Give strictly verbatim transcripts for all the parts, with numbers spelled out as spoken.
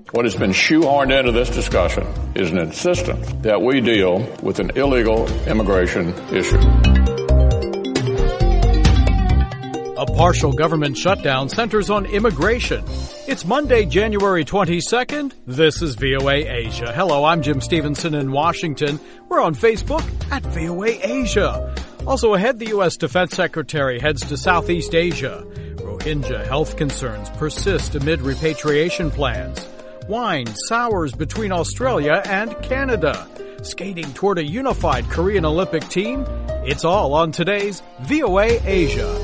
What has been shoehorned into this discussion is an insistence that we deal with an illegal immigration issue. A partial government shutdown centers on immigration. It's Monday, January twenty-second. This is V O A Asia. Hello, I'm Jim Stevenson in Washington. We're on Facebook at V O A Asia. Also ahead, the U S Defense Secretary heads to Southeast Asia. Rohingya health concerns persist amid repatriation plans. Wine sours between Australia and Canada. Skating toward a unified Korean Olympic team. It's all on today's V O A Asia.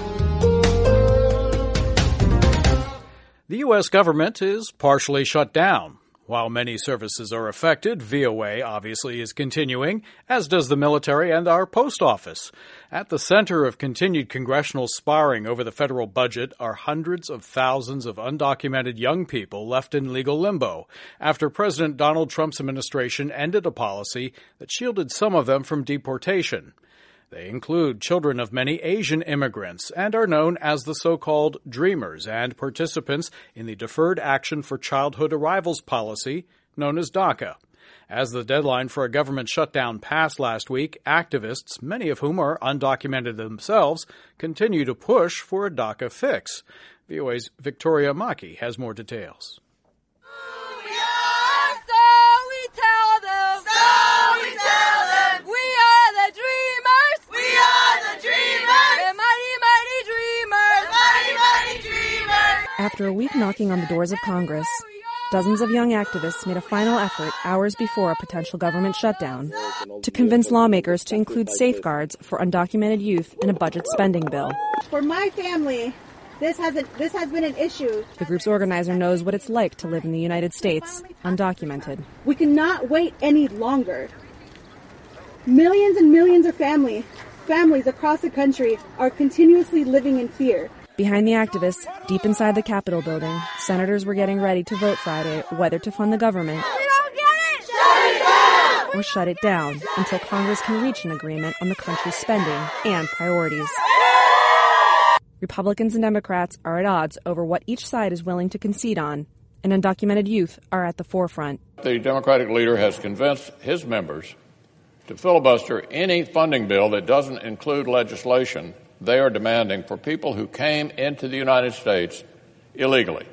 The U S government is partially shut down. While many services are affected, V O A obviously is continuing, as does the military and our post office. At the center of continued congressional sparring over the federal budget are hundreds of thousands of undocumented young people left in legal limbo after President Donald Trump's administration ended a policy that shielded some of them from deportation. They include children of many Asian immigrants and are known as the so-called Dreamers and participants in the Deferred Action for Childhood Arrivals policy, known as DACA. As the deadline for a government shutdown passed last week, activists, many of whom are undocumented themselves, continue to push for a DACA fix. V O A's Victoria Maki has more details. After a week knocking on the doors of Congress, dozens of young activists made a final effort hours before a potential government shutdown to convince lawmakers to include safeguards for undocumented youth in a budget spending bill. For my family, this hasn't this has been an issue. The group's organizer knows what it's like to live in the United States, undocumented. We cannot wait any longer. Millions and millions of family, families across the country are continuously living in fear. Behind the activists, deep inside the Capitol building, senators were getting ready to vote Friday whether to fund the government We don't get it! Shut it down! or shut it down until Congress can reach an agreement on the country's spending and priorities. Republicans and Democrats are at odds over what each side is willing to concede on, and undocumented youth are at the forefront. The Democratic leader has convinced his members to filibuster any funding bill that doesn't include legislation they are demanding for people who came into the United States illegally.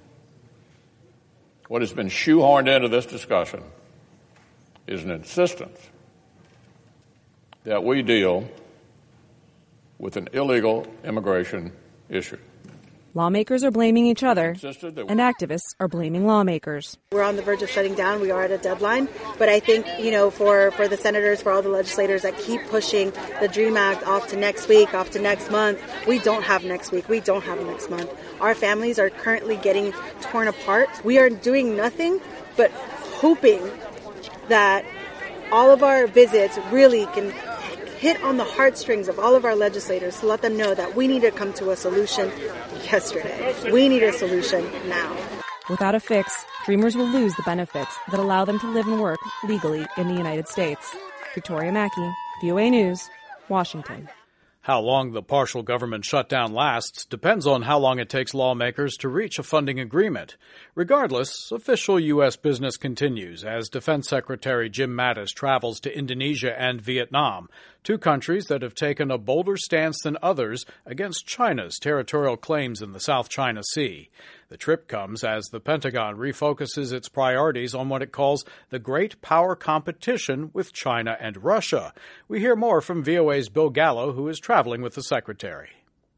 What has been shoehorned into this discussion is an insistence that we deal with an illegal immigration issue. Lawmakers are blaming each other, and activists are blaming lawmakers. We're on the verge of shutting down. We are at a deadline. But I think, you know, for, for the senators, for all the legislators that keep pushing the DREAM Act off to next week, off to next month, we don't have next week. We don't have next month. Our families are currently getting torn apart. We are doing nothing but hoping that all of our visits really can hit on the heartstrings of all of our legislators to let them know that we need to come to a solution yesterday. We need a solution now. Without a fix, Dreamers will lose the benefits that allow them to live and work legally in the United States. Victoria Mackey, V O A News, Washington. How long the partial government shutdown lasts depends on how long it takes lawmakers to reach a funding agreement. Regardless, official U S business continues as Defense Secretary Jim Mattis travels to Indonesia and Vietnam, two countries that have taken a bolder stance than others against China's territorial claims in the South China Sea. The trip comes as the Pentagon refocuses its priorities on what it calls the great power competition with China and Russia. We hear more from V O A's Bill Gallo, who is traveling with the Secretary.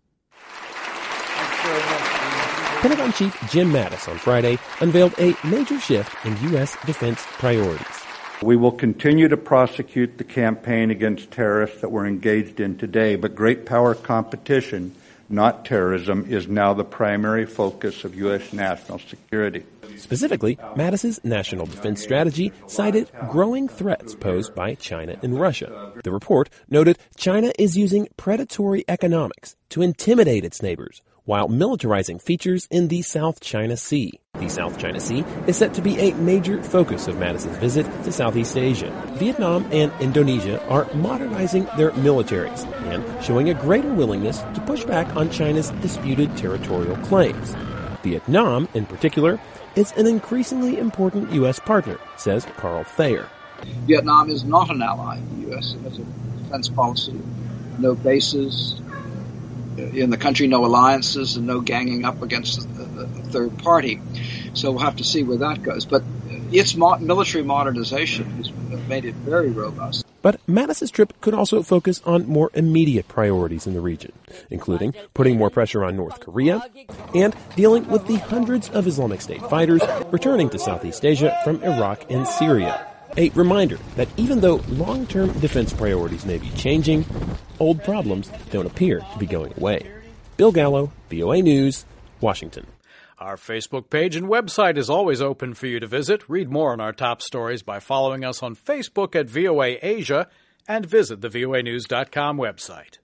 Pentagon Chief Jim Mattis on Friday unveiled a major shift in U S defense priorities. We will continue to prosecute the campaign against terrorists that we're engaged in today, but great power competition, not terrorism, is now the primary focus of U S national security. Specifically, Mattis's national defense strategy cited growing threats posed by China and Russia. The report noted China is using predatory economics to intimidate its neighbors while militarizing features in the South China Sea. The South China Sea is set to be a major focus of Mattis's visit to Southeast Asia. Vietnam and Indonesia are modernizing their militaries and showing a greater willingness to push back on China's disputed territorial claims. Vietnam, in particular, is an increasingly important U S partner, says Carl Thayer. Vietnam is not an ally of the U S. It has a defense policy, no bases in the country, no alliances, and no ganging up against a, a third party. So we'll have to see where that goes. But its mo- military modernization has made it very robust. But Mattis's trip could also focus on more immediate priorities in the region, including putting more pressure on North Korea and dealing with the hundreds of Islamic State fighters returning to Southeast Asia from Iraq and Syria. A reminder that even though long-term defense priorities may be changing, old problems don't appear to be going away. Bill Gallo, V O A News, Washington. Our Facebook page and website is always open for you to visit. Read more on our top stories by following us on Facebook at V O A Asia and visit the V O A news dot com website.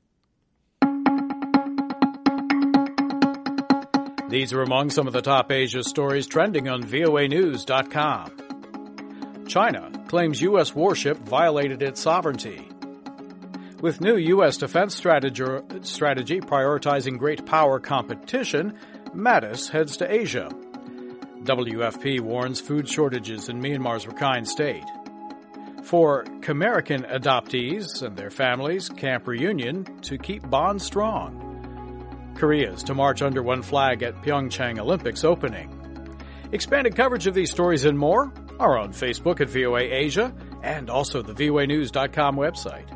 These are among some of the top Asia stories trending on V O A news dot com. China claims U S warship violated its sovereignty. With new U S defense strategy, strategy prioritizing great power competition, Mattis heads to Asia. W F P warns food shortages in Myanmar's Rakhine State. For Khmerican adoptees and their families, camp reunion to keep bonds strong. Korea's to march under one flag at Pyeongchang Olympics opening. Expanded coverage of these stories and more are on Facebook at V O A Asia and also the V O A news dot com website.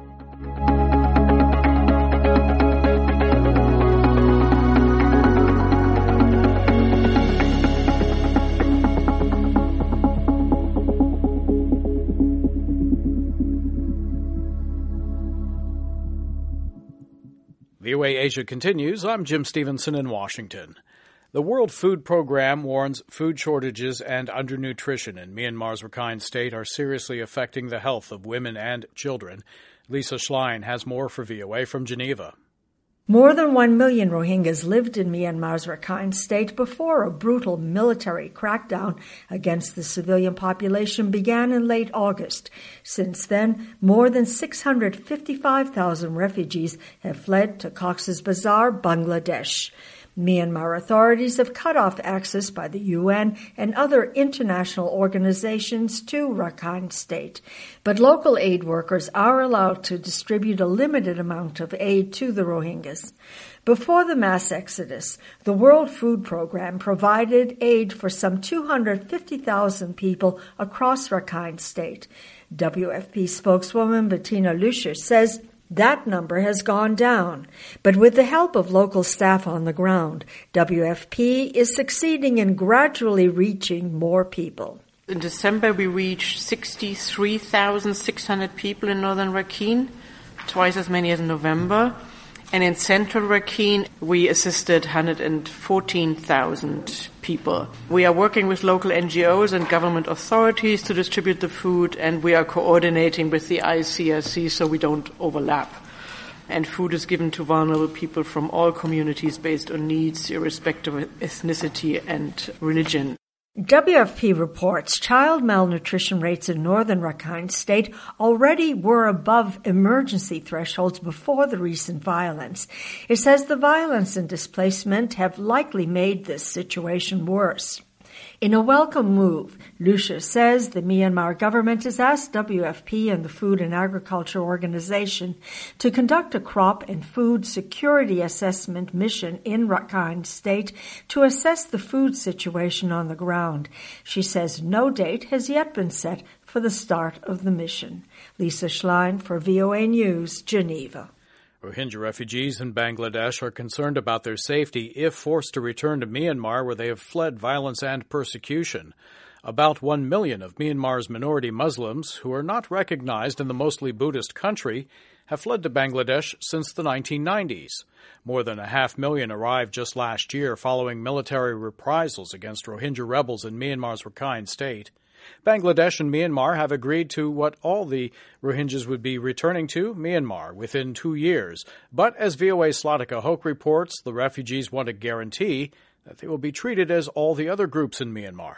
V O A Asia continues. I'm Jim Stevenson in Washington. The World Food Program warns food shortages and undernutrition in Myanmar's Rakhine State are seriously affecting the health of women and children. Lisa Schlein has more for V O A from Geneva. More than one million Rohingyas lived in Myanmar's Rakhine State before a brutal military crackdown against the civilian population began in late August. Since then, more than six hundred fifty-five thousand refugees have fled to Cox's Bazar, Bangladesh. Myanmar authorities have cut off access by the U N and other international organizations to Rakhine State. But local aid workers are allowed to distribute a limited amount of aid to the Rohingyas. Before the mass exodus, the World Food Program provided aid for some two hundred fifty thousand people across Rakhine State. W F P spokeswoman Bettina Lüscher says that number has gone down, but with the help of local staff on the ground, W F P is succeeding in gradually reaching more people. In December, we reached sixty-three thousand six hundred people in northern Rakhine, twice as many as in November. And in central Rakhine, we assisted one hundred fourteen thousand people. We are working with local N G Os and government authorities to distribute the food, and we are coordinating with the I C R C so we don't overlap. And food is given to vulnerable people from all communities based on needs, irrespective of ethnicity and religion. W F P reports child malnutrition rates in northern Rakhine State already were above emergency thresholds before the recent violence. It says the violence and displacement have likely made this situation worse. In a welcome move, Lüscher says the Myanmar government has asked W F P and the Food and Agriculture Organization to conduct a crop and food security assessment mission in Rakhine State to assess the food situation on the ground. She says no date has yet been set for the start of the mission. Lisa Schlein for V O A News, Geneva. Rohingya refugees in Bangladesh are concerned about their safety if forced to return to Myanmar, where they have fled violence and persecution. About one million of Myanmar's minority Muslims, who are not recognized in the mostly Buddhist country, have fled to Bangladesh since the nineteen nineties. More than a half million arrived just last year following military reprisals against Rohingya rebels in Myanmar's Rakhine State. Bangladesh and Myanmar have agreed to what all the Rohingyas would be returning to, Myanmar, within two years. But as V O A's Slatika Hoke reports, the refugees want a guarantee that they will be treated as all the other groups in Myanmar.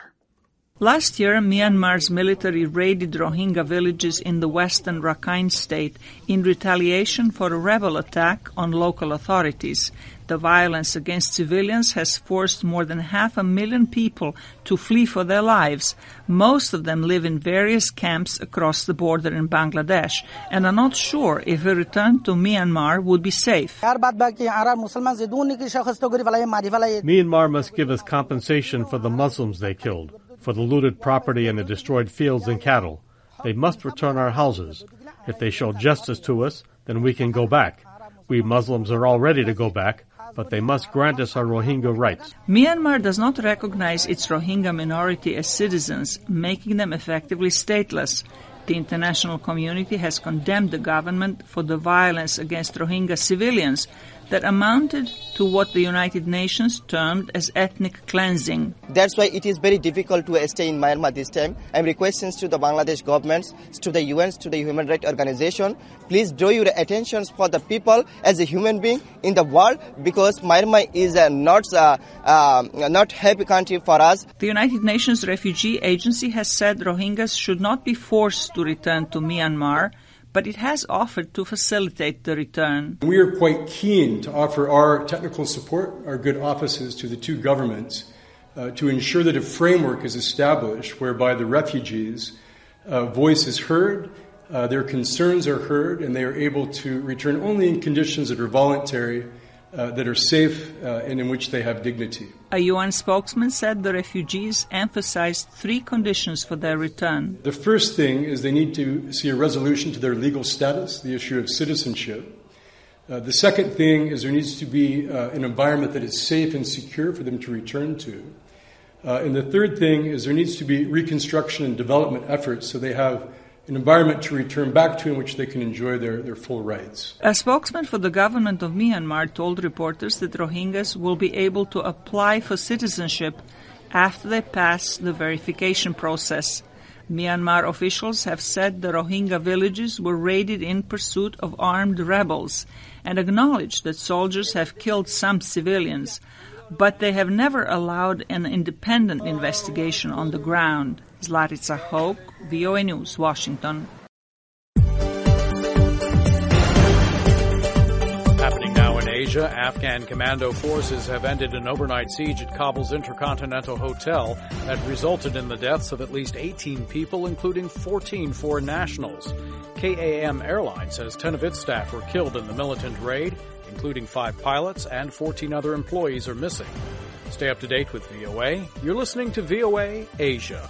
Last year, Myanmar's military raided Rohingya villages in the western Rakhine State in retaliation for a rebel attack on local authorities. the violence against civilians has forced more than half a million people to flee for their lives. Most of them live in various camps across the border in Bangladesh and are not sure if a return to Myanmar would be safe. Myanmar must give us compensation for the Muslims they killed, for the looted property and the destroyed fields and cattle. They must return our houses. If they show justice to us, then we can go back. We Muslims are all ready to go back, but they must grant us our Rohingya rights. Myanmar does not recognize its Rohingya minority as citizens, making them effectively stateless. The international community has condemned the government for the violence against Rohingya civilians that amounted to what the United Nations termed as ethnic cleansing. That's why it is very difficult to stay in Myanmar this time. I'm requesting to the Bangladesh governments, to the U N, to the human rights organization, please draw your attention for the people as a human being in the world, because Myanmar is a not a uh, not happy country for us. The United Nations Refugee Agency has said Rohingyas should not be forced to return to Myanmar, but it has offered to facilitate the return. We are quite keen to offer our technical support, our good offices to the two governments uh, to ensure that a framework is established whereby the refugees' uh, voice is heard, uh, their concerns are heard, and they are able to return only in conditions that are voluntary, Uh, that are safe uh, and in which they have dignity. A U N spokesman said the refugees emphasized three conditions for their return. The first thing is they need to see a resolution to their legal status, the issue of citizenship. Uh, the second thing is there needs to be uh, an environment that is safe and secure for them to return to. Uh, and the third thing is there needs to be reconstruction and development efforts so they have an environment to return back to in which they can enjoy their, their full rights. A spokesman for the government of Myanmar told reporters that Rohingyas will be able to apply for citizenship after they pass the verification process. Myanmar officials have said the Rohingya villages were raided in pursuit of armed rebels and acknowledged that soldiers have killed some civilians, but they have never allowed an independent investigation on the ground. Zlatica Hoke, V O A News, Washington. Happening now in Asia, Afghan commando forces have ended an overnight siege at Kabul's Intercontinental Hotel that resulted in the deaths of at least eighteen people, including fourteen foreign nationals. K A M Airlines says ten of its staff were killed in the militant raid, including five pilots, and fourteen other employees are missing. Stay up to date with V O A. You're listening to V O A Asia.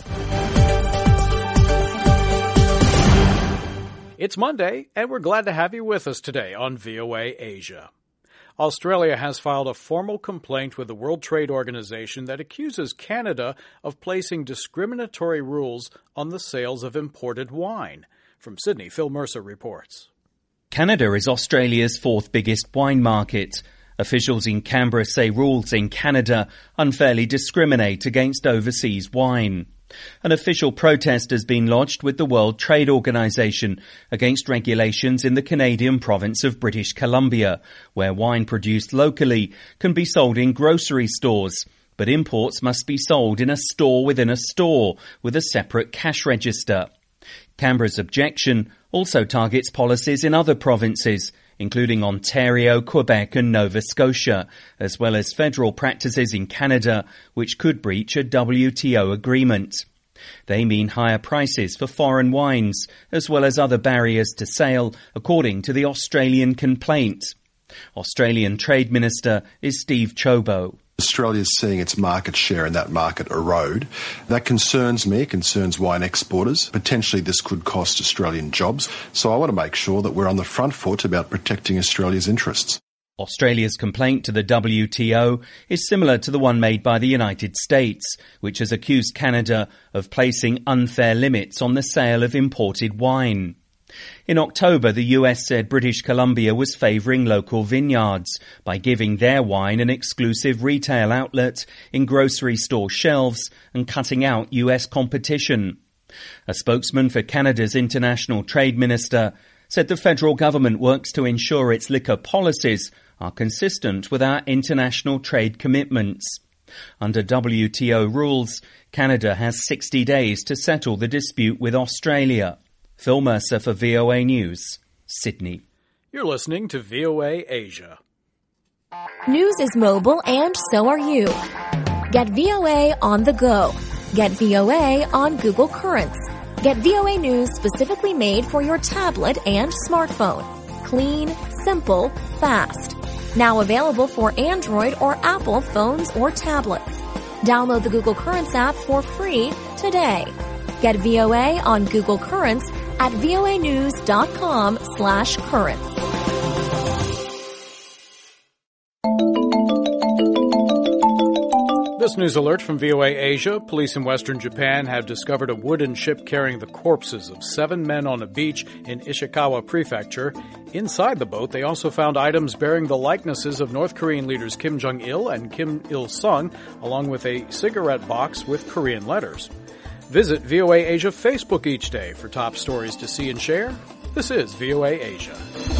It's Monday, and we're glad to have you with us today on V O A Asia. Australia has filed a formal complaint with the World Trade Organization that accuses Canada of placing discriminatory rules on the sales of imported wine. From Sydney, Phil Mercer reports. Canada is Australia's fourth biggest wine market. Officials in Canberra say rules in Canada unfairly discriminate against overseas wine. An official protest has been lodged with the World Trade Organization against regulations in the Canadian province of British Columbia, where wine produced locally can be sold in grocery stores, but imports must be sold in a store within a store with a separate cash register. Canberra's objection also targets policies in other provinces, including Ontario, Quebec and Nova Scotia, as well as federal practices in Canada, which could breach a W T O agreement. They mean higher prices for foreign wines, as well as other barriers to sale, according to the Australian complaint. Australian Trade Minister is Steve Ciobo. Australia is seeing its market share in that market erode. That concerns me, concerns wine exporters. Potentially this could cost Australian jobs. So I want to make sure that we're on the front foot about protecting Australia's interests. Australia's complaint to the W T O is similar to the one made by the United States, which has accused Canada of placing unfair limits on the sale of imported wine. In October, the U S said British Columbia was favouring local vineyards by giving their wine an exclusive retail outlet in grocery store shelves and cutting out U S competition. A spokesman for Canada's International Trade Minister said the federal government works to ensure its liquor policies are consistent with our international trade commitments. Under W T O rules, Canada has sixty days to settle the dispute with Australia. Phil Mercer for V O A News, Sydney. You're listening to V O A Asia. News is mobile and so are you. Get V O A on the go. Get V O A on Google Currents. Get V O A News specifically made for your tablet and smartphone. Clean, simple, fast. Now available for Android or Apple phones or tablets. Download the Google Currents app for free today. Get V O A on Google Currents at voanews.com slash currents. This news alert from V O A Asia. Police in western Japan have discovered a wooden ship carrying the corpses of seven men on a beach in Ishikawa Prefecture. Inside the boat, they also found items bearing the likenesses of North Korean leaders Kim Jong-il and Kim Il-sung, along with a cigarette box with Korean letters. Visit V O A Asia Facebook each day for top stories to see and share. This is V O A Asia.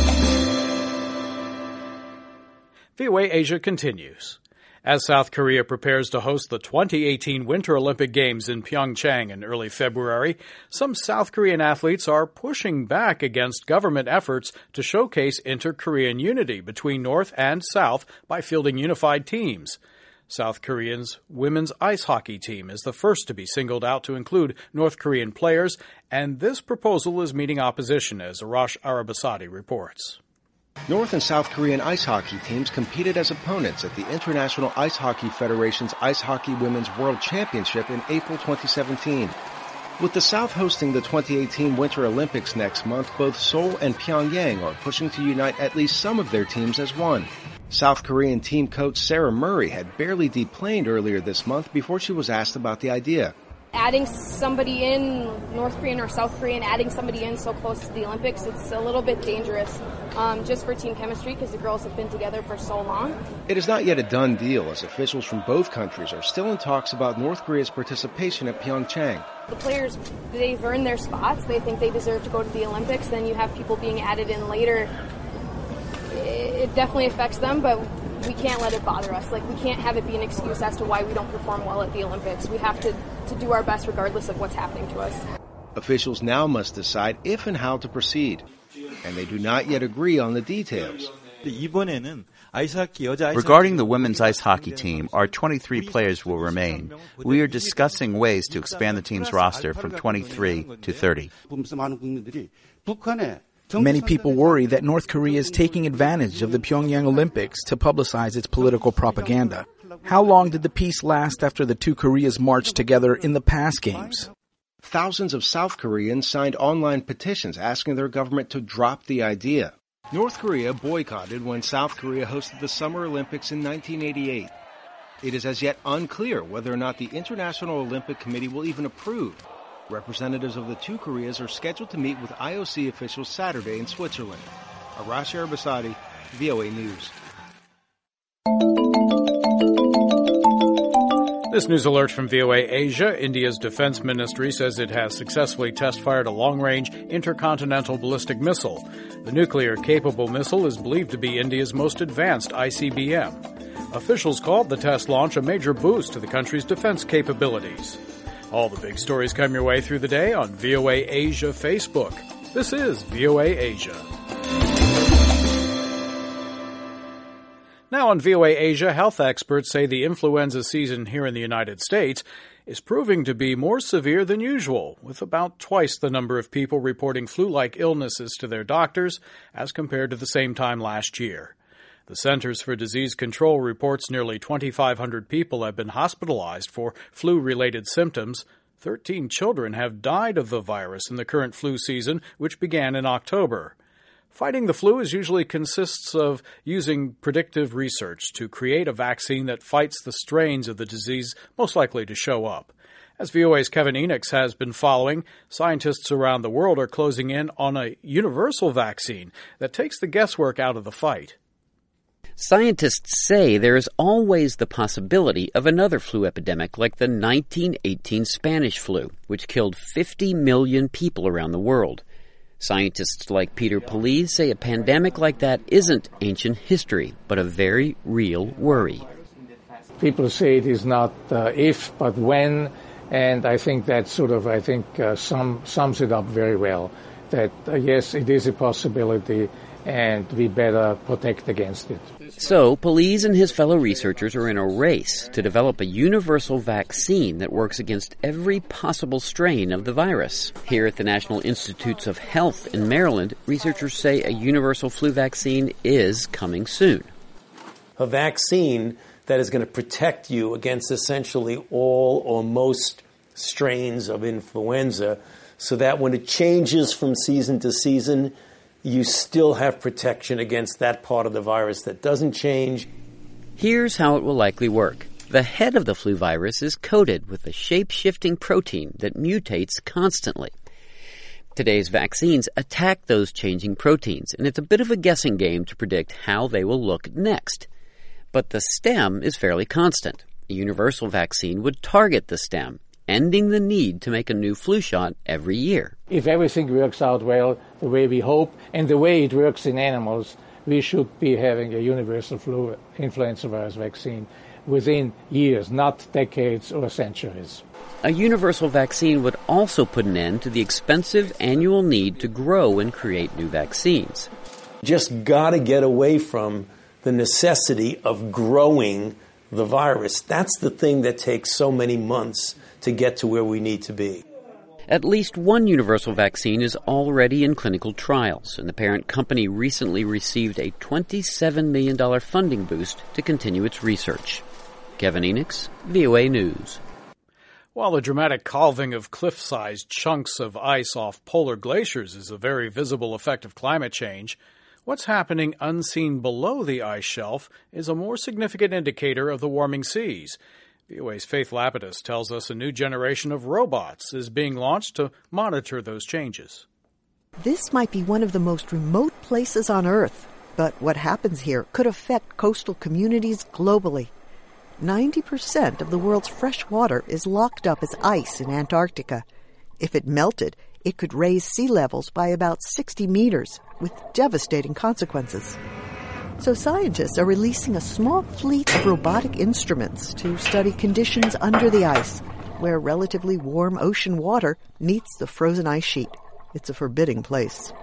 V O A Asia continues. As South Korea prepares to host the twenty eighteen Winter Olympic Games in Pyeongchang in early February, some South Korean athletes are pushing back against government efforts to showcase inter-Korean unity between North and South by fielding unified teams. South Korea's women's ice hockey team is the first to be singled out to include North Korean players, and this proposal is meeting opposition, as Arash Arabasadi reports. North and South Korean ice hockey teams competed as opponents at the International Ice Hockey Federation's Ice Hockey Women's World Championship in April twenty seventeen. With the South hosting the twenty eighteen Winter Olympics next month, both Seoul and Pyongyang are pushing to unite at least some of their teams as one. South Korean team coach Sarah Murray had barely deplaned earlier this month before she was asked about the idea. Adding somebody in, North Korean or South Korean, adding somebody in so close to the Olympics, it's a little bit dangerous um, just for team chemistry because the girls have been together for so long. It is not yet a done deal as officials from both countries are still in talks about North Korea's participation at Pyeongchang. The players, they've earned their spots. They think they deserve to go to the Olympics. Then you have people being added in later. It definitely affects them, but we can't let it bother us. Like, we can't have it be an excuse as to why we don't perform well at the Olympics. We have to, to do our best regardless of what's happening to us. Officials now must decide if and how to proceed, and they do not yet agree on the details. Regarding the women's ice hockey team, our twenty-three players will remain. We are discussing ways to expand the team's roster from twenty-three to thirty. Many people worry that North Korea is taking advantage of the Pyongyang Olympics to publicize its political propaganda. How long did the peace last after the two Koreas marched together in the past games? Thousands of South Koreans signed online petitions asking their government to drop the idea. North Korea boycotted when South Korea hosted the Summer Olympics in nineteen eighty-eight. It is as yet unclear whether or not the International Olympic Committee will even approve. Representatives of the two Koreas are scheduled to meet with I O C officials Saturday in Switzerland. Arash Arabasadi, V O A News. This news alert from V O A Asia. India's defense ministry says it has successfully test-fired a long-range intercontinental ballistic missile. The nuclear-capable missile is believed to be India's most advanced I C B M. Officials called the test launch a major boost to the country's defense capabilities. All the big stories come your way through the day on V O A Asia Facebook. This is V O A Asia. Now on V O A Asia, health experts say the influenza season here in the United States is proving to be more severe than usual, with about twice the number of people reporting flu-like illnesses to their doctors as compared to the same time last year. The Centers for Disease Control reports nearly twenty-five hundred people have been hospitalized for flu-related symptoms. Thirteen children have died of the virus in the current flu season, which began in October. Fighting the flu is usually consists of using predictive research to create a vaccine that fights the strains of the disease most likely to show up. As V O A's Kevin Enochs has been following, scientists around the world are closing in on a universal vaccine that takes the guesswork out of the fight. Scientists say there is always the possibility of another flu epidemic like the nineteen eighteen Spanish flu, which killed fifty million people around the world. Scientists like Peter Poliz say a pandemic like that isn't ancient history, but a very real worry. People say it is not uh, if, but when, and I think that sort of, I think, uh, sum, sums it up very well. That, uh, yes, it is a possibility, and we better protect against it. So, Pelese and his fellow researchers are in a race to develop a universal vaccine that works against every possible strain of the virus. Here at the National Institutes of Health in Maryland, researchers say a universal flu vaccine is coming soon. A vaccine that is going to protect you against essentially all or most strains of influenza, so that when it changes from season to season, you still have protection against that part of the virus that doesn't change. Here's how it will likely work. The head of the flu virus is coated with a shape-shifting protein that mutates constantly. Today's vaccines attack those changing proteins, and it's a bit of a guessing game to predict how they will look next. But the stem is fairly constant. A universal vaccine would target the stem, ending the need to make a new flu shot every year. If everything works out well, the way we hope, and the way it works in animals, we should be having a universal flu influenza virus vaccine within years, not decades or centuries. A universal vaccine would also put an end to the expensive annual need to grow and create new vaccines. Just got to get away from the necessity of growing the virus. That's the thing that takes so many months to get to where we need to be. At least one universal vaccine is already in clinical trials, and the parent company recently received a twenty-seven million dollars funding boost to continue its research. Kevin Enochs, V O A News. While the dramatic calving of cliff-sized chunks of ice off polar glaciers is a very visible effect of climate change, what's happening unseen below the ice shelf is a more significant indicator of the warming seas. V O A's Faith Lapidus tells us a new generation of robots is being launched to monitor those changes. This might be one of the most remote places on Earth, but what happens here could affect coastal communities globally. ninety percent of the world's fresh water is locked up as ice in Antarctica. If it melted, it could raise sea levels by about sixty meters, with devastating consequences. So scientists are releasing a small fleet of robotic instruments to study conditions under the ice, where relatively warm ocean water meets the frozen ice sheet. It's a forbidding place.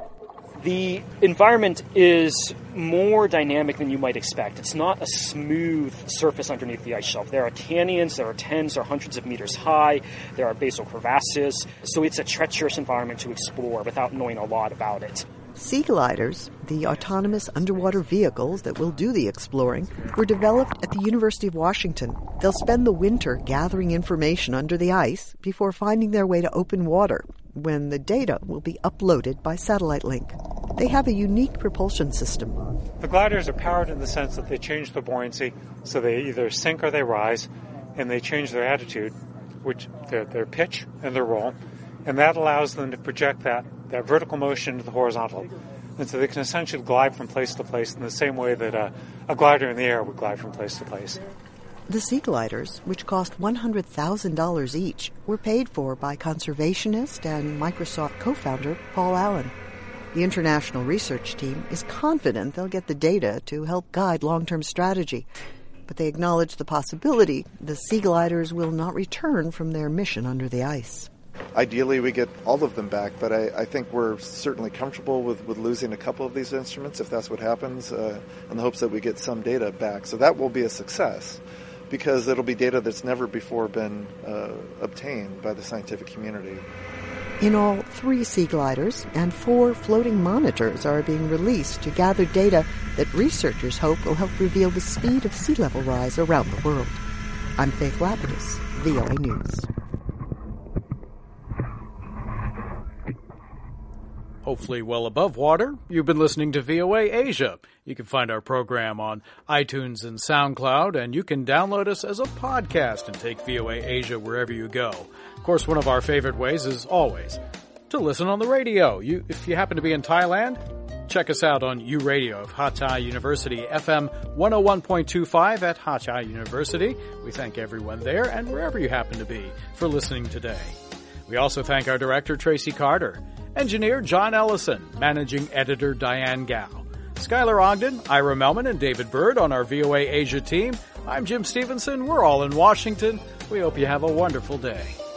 The environment is more dynamic than you might expect. It's not a smooth surface underneath the ice shelf. There are canyons, there are tens or hundreds of meters high, there are basal crevasses, so it's a treacherous environment to explore without knowing a lot about it. Sea gliders, the autonomous underwater vehicles that will do the exploring, were developed at the University of Washington. They'll spend the winter gathering information under the ice before finding their way to open water, when the data will be uploaded by satellite link. They have a unique propulsion system. The gliders are powered in the sense that they change the buoyancy, so they either sink or they rise, and they change their attitude, which their, their pitch and their roll, and that allows them to project that, that vertical motion into the horizontal. And so they can essentially glide from place to place in the same way that a, a glider in the air would glide from place to place. The sea gliders, which cost one hundred thousand dollars each, were paid for by conservationist and Microsoft co-founder Paul Allen. The international research team is confident they'll get the data to help guide long-term strategy, but they acknowledge the possibility the sea gliders will not return from their mission under the ice. Ideally, we get all of them back, but I, I think we're certainly comfortable with, with losing a couple of these instruments, if that's what happens, uh, in the hopes that we get some data back. So that will be a success, because it'll be data that's never before been uh, obtained by the scientific community. In all, three sea gliders and four floating monitors are being released to gather data that researchers hope will help reveal the speed of sea level rise around the world. I'm Faith Lapidus, V O A News. Hopefully well above water, you've been listening to V O A Asia. You can find our program on iTunes and SoundCloud, and you can download us as a podcast and take V O A Asia wherever you go. Of course, one of our favorite ways is always to listen on the radio. You, if you happen to be in Thailand, check us out on U Radio of Hatai University, F M one oh one point two five at Hatai University. We thank everyone there and wherever you happen to be for listening today. We also thank our director, Tracy Carter, engineer John Ellison, managing editor Diane Gao, Skylar Ogden, Ira Melman, and David Bird on our V O A Asia team. I'm Jim Stevenson. We're all in Washington. We hope you have a wonderful day.